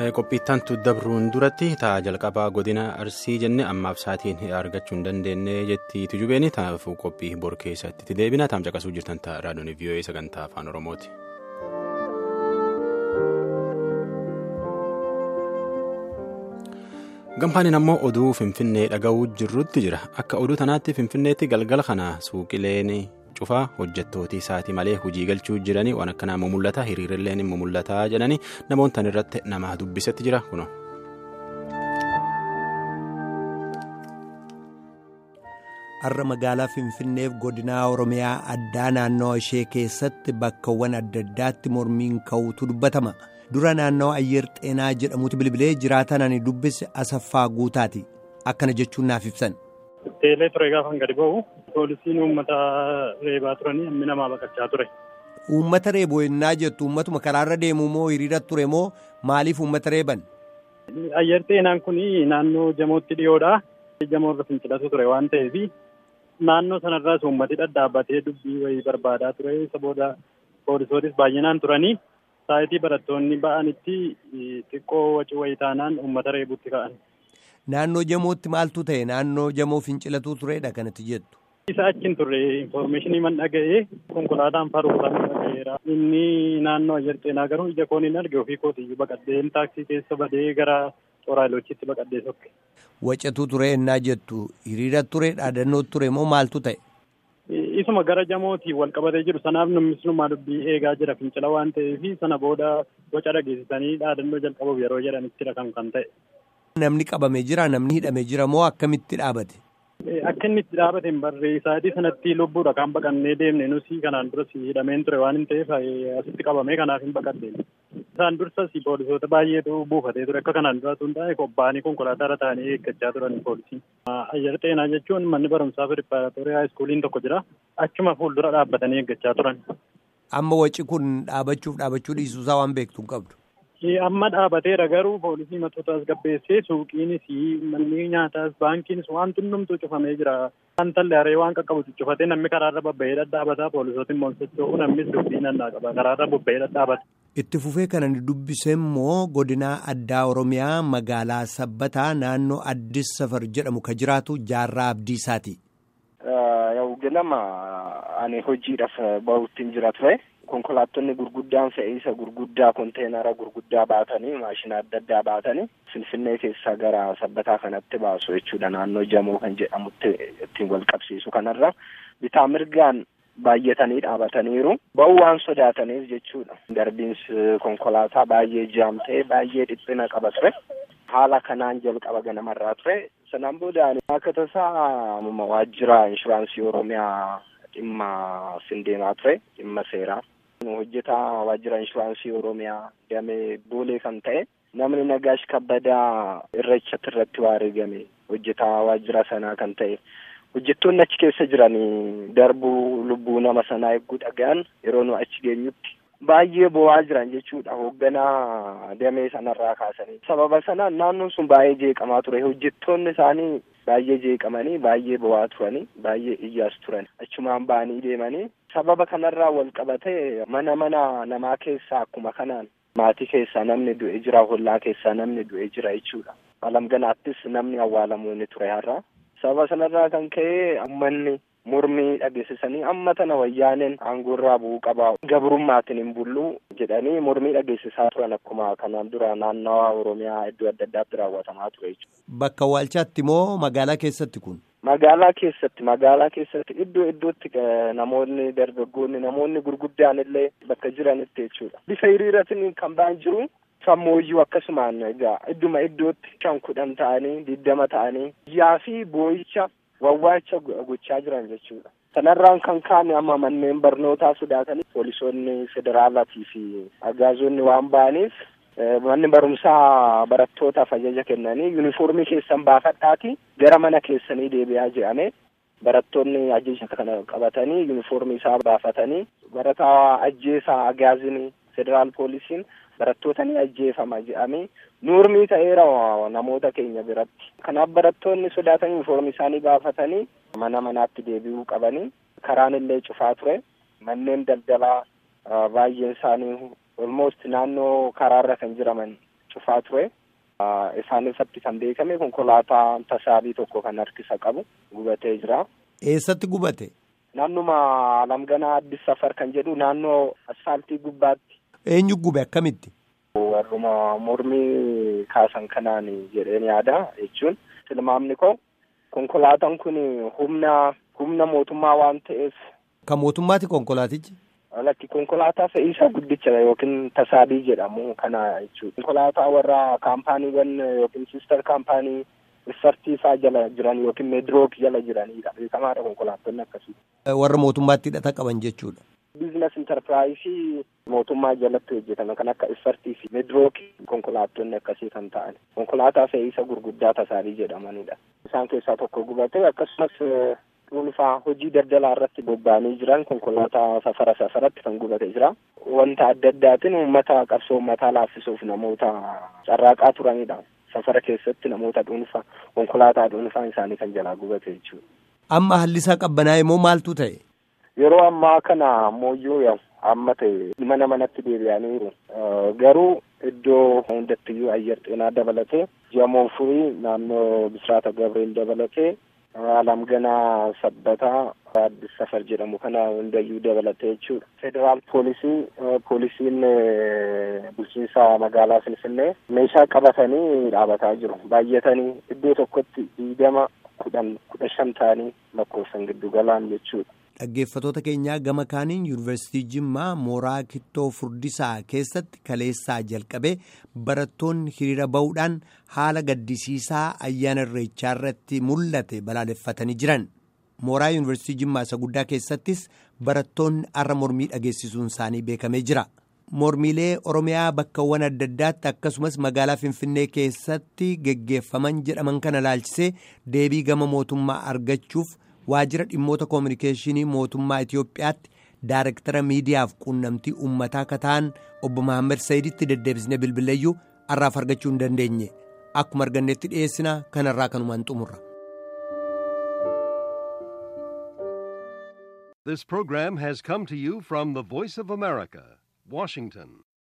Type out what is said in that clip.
Qophiittantu dabruun duratti ta'a jalqabaa godina Arsii jenne ammaaf saatiin argachuu hin dandeenye jetti tujubeeni taa'uuf qophii bor keessatti itti deebina taa'am caqasuu jirtan ta'a raadiyoon VOA sagantaa afaan Oromooti. Gampaaniin ammoo oduu Finfinnee dhaga'uu jirrutti jira akka oduu tanaatti Finfinneetti galgala kana suuqileen cufaa hojjettooti isaatii malee hojii galchuu jiranii waan akkanaa mul'ata hiriirrilleen immoo mul'ataa jedhanii namoonni tan irratti nama dubbisetti jira kuno. Har'a magaalaa Finfinneef godinaa Oromiyaa addaa naannoo ishee keessatti bakkawwan adda addaatti mormiin ka'uutu dubbatama. Dura naannoo Ayyer Xeenaa jedhamutti bilbilee jiraatan ani dubbise Asaffaa Guutaati. Akkana jechuun naaf ibsan. Teelee ture gaafan gadi ba'u poolisiin uummata reebaa turanii hammi namaa baqachaa ture. Uummata reeboo yennaa jettu uummatuma karaarra deemu moo hiriira ture moo maaliif uummata reeban? Ayyer Xeenaan kun naannoo Jamootti dhiyoodha. Jamoo irra fincilatu ture waan ta'eef naannoo sanarraas uummati dhadhaabbatee dubbii wayii barbaadaa ture. Isa booda poolisootis baay'inaan turanii saayitii barattoonni ba'anitti xiqqoo wacii wayii taanaan uummata reebuutti ka'an. Naannoo Jamootti maaltu ta'e? Naannoo Jamoo fincilatuu turedha kanatti jettu. Isa achiin turre infoormeeshinii man dhaga'ee konkolaataan faruudhaan dhaga'eera. Inni naannoo Ayyer Xeenaa garuu ija koon hin arge ofii kootiyyuu baqadhee taaksii keessa badee gara Xoraayilochitti baqadhee sokke. Wacatuu ture ennaa jettu hiriira ture dhaadannoo ture moo maaltu ta'e? Isuma gara Jamootiin wal qabatee jiru sanaaf namni dubbii eegaa jira fincila waan ta'eef sana booda waca dhageessisanii dhaadannoo jalqabuuf yeroo jedhanitti kan ta'e. Namni qabamee jira namni hidhamee jira moo akkamitti dhaabate? Akka inni itti dhaabate hin barree isaatii sanatti lubbuudha kan baqannee deemne nusi kanaan duras hidhameen ture waan hin ta'eef asitti qabamee kanaaf hin baqadde. Isaan dursas poolisoota baay'eetu buufatee ture akka kanaan duraatu hin taane qophaa'anii konkolaataa irra taa'anii eeggachaa turan poolisiin. Ayyer Xeenaa jechuun manni barumsaa Piripaaratorii Haayiskuuliin tokko jira. Achuma fuuldura dhaabbatanii eeggachaa turan. Amma waci kun dhaabachuu dhiisuusaa waan beektu hin qabdu. Amma dhaabateera garuu poolisii matootaas gabbeessee suuqiinis manni nyaataas baankiinis waan hundumtuu cufamee jira. Wantallee haree waan qaqqabu cufatee namni karaarra babba'ee dhadhaabataa poolisootiin moonsachoo namnis dubbii nannaa qaba karaarra babba'ee dhadhaabata. Itti fufee kanan dubbise immoo godinaa addaa Oromiyaa magaalaa Sabbataa naannoo Addis Safar jedhamu ka jiraatu Jaarraa Abdiisaati. Ganama ani hojiidhaaf bahuutti jira ture. Konkolaattonni gurguddaan fe'iisa gurguddaa konteenara gurguddaa baatanii maashina adda addaa baatanii Finfinnee keessaa gara Sabbataa kanatti baasu jechuudha. Naannoo Jamoo kan jedhamutti ittiin wal qabsiisu kanarra bitaa mirgaan baay'atanii dhaabataniiru. Ba'uu waan sodaataniif jechuudha. Darbiinsi konkolaataa baay'ee jaamtee baay'ee dhiphina qaba ture. Haala kanaan jalqaba ganamarraa ture. Sanaan booda akka tasaa waajjira inshuraansii Oromiyaa dhimma sindeemaa ture. Dhimma seeraa. Hojjetaa waajjira inshuraansii Oromiyaa damee Boolee kan ta'e namni Nagaash Kabbadaa irreechatti irratti wareegame hojjetaa waajjira sanaa kan ta'e hojjettoonni achi keessa jiranii darbuu lubbuu nama sanaa eeguu dhaga'an yeroo nu achi geenyutti baay'ee bo'aa jiran jechuudha. Hoogganaa damee sanarraa kaasanii sababa sanaan naannoon sun baay'ee jeeqamaa ture. Hojjettoonni isaanii baay'ee jeeqamanii baay'ee bo'aa turanii baay'ee iyyaas turan achumaan ba'anii deemanii. Sababa kanarraa wal qabatee mana namaa keessaa akkuma kanaan maatii keessaa namni du'e jira, hollaa keessaa namni du'e jira jechuudha. Alamganaattis namni awwaalamuu ni ture har'a. Sababa sanarraa kan ka'e uummanni mormii dhageessisanii amma tana wayyaaneen aangoorraa bu'uu qaba gabrummaatiin hin bullu jedhanii mormii dhageessisaa turan akkuma kanaan dura naannawaa Oromiyaa iddoo adda addaatti raawwatamaa ture jechuudha. Bakka awwaalchaatti moo magaalaa keessatti kun? Magaalaa keessatti iddoo iddootti namoonni dargaggoonni namoonni gurguddaan illee bakka jiranitti jechuudha. Bifa hiriiratiin kan ba'an jiru sammooyyuu akkasumaan egaa iddootti 10 ta'anii 20 ta'anii yaa fi boo'icha wawwaacha gochaa jiran jechuudha. Kanarraan kan kaane amma manneen barnootaa sodaatanii poolisoonni federaalaatii fi agaazonni waan ba'aniif manni barumsaa barattootaaf ajaja kennanii yuunifoormii keessan baafadhaati gara mana keessanii deebi'aa jedhame barattoonni ajaja kana qabatanii yuunifoormii isaa baafatanii barataa ajjeesaa agaazinii federaal poolisiin barattoota ni ajjeefama jedhamee nuurmii ta'eera namoota keenya biratti. Kanaaf barattoonni sodaatanii yuunifoormii isaanii baafatanii manaatti deebi'uu qabanii karaan illee cufaa ture. Manneen daldalaa baay'een isaanii almost naannoo karaarra kan jiraman cufaa ture. Isaan irratti kan beekame konkolaataan tasaabii tokko kan harkisa qabu gubatee jira. Eessatti gubate? Naannuma Alamganaa Addis Safar kan jedhu naannoo asfaaltii gubbaatti. Eenyu gube akkamitti? Warruma mormii kaasan kanaan jedheen yaada jechuun tilmaamni koo konkolaataan kun humna mootummaa waan ta'eef. Kan mootummaati konkolaatichi? Alatti konkolaataa fe'iisa guddicha yookiin tasaabii jedhamu kana jechuudha. Konkolaataa warra kaampaaniiwwan yookiin siistar kaampaanii isartiisaa jala jiran yookiin meedirook jala jiranidha. Beekamaadha konkolaattonni akkasii. Warra mootummaatti hidhata qaban jechuudha. Biizines intarpiraayisii mootummaa jalatti hojjetan kan akka isartii fi meedirook konkolaattonni akkasii kan ta'an. Konkolaataa fe'iisa gurguddaa tasaabii jedhamanidha. Isaan keessaa tokko gubatee akkasumas dhuunfaa hojii daldalaa irratti bobba'anii jiran konkolaataa safaratti kan gubatee jira. Wanta adda addaatiin uummata qabsoo uummataa laaffisuuf namoota carraaqaa turanidha. Safara keessatti namoota dhuunfaa konkolaataa dhuunfaa isaanii kan jalaa gubate jechuudha. Amma hallisaa qabbanaa'e moo maaltu ta'e? Yeroo ammaa kana mooyyuu amma ta'e manatti deebi'aniiru. Garuu iddoo hundattiyyuu ayyar xeenaa dabalatee jamoo furii naannoo Bisraata Gabriel dabalatee Alamganaa Sabbataa Addis Safar jedhamu kana hundayyuu dabalatee jechuudha. Federaal poolisiin bulchiinsa magaalaa Finfinnee meeshaa qabatanii dhaabataa jiru. Baay'atanii iddoo tokkotti 20-15 ta'anii lakkoofsan giddu galaan jechuudha. Dhaggeeffatoota keenyaa gama kaaniin yuunivarsiitii Jimmaa mooraa Kittoo Furdisaa keessatti kaleessaa jalqabee barattoonni hiriira ba'uudhaan haala gaddisiisaa ayyaana irreechaa irratti mul'ate balaaleffatanii jiran. Mooraa yuunivarsiitii Jimmaa isa guddaa keessattis barattoonni arra mormii dhageessisuun isaanii beekamee jira. Mormiilee Oromiyaa bakkawwan adda addaatti akkasumas magaalaa Finfinnee keessatti geggeeffaman jedhaman kana ilaalchisee deebii gama mootummaa argachuuf waajjira dhimmoota koominikeeshinii mootummaa Itoophiyaatti daayirektara miidiyaaf quunnamtii uummataa akka ta'an obbo Mahammad Sayiditti deddeebisnee bilbileeyyuu har'aaf argachuu hin dandeenye. Akkuma arganneetti dhiyeessina kanarraa kanumaan xumurra. This program has come to you from the Voice of America, Washington.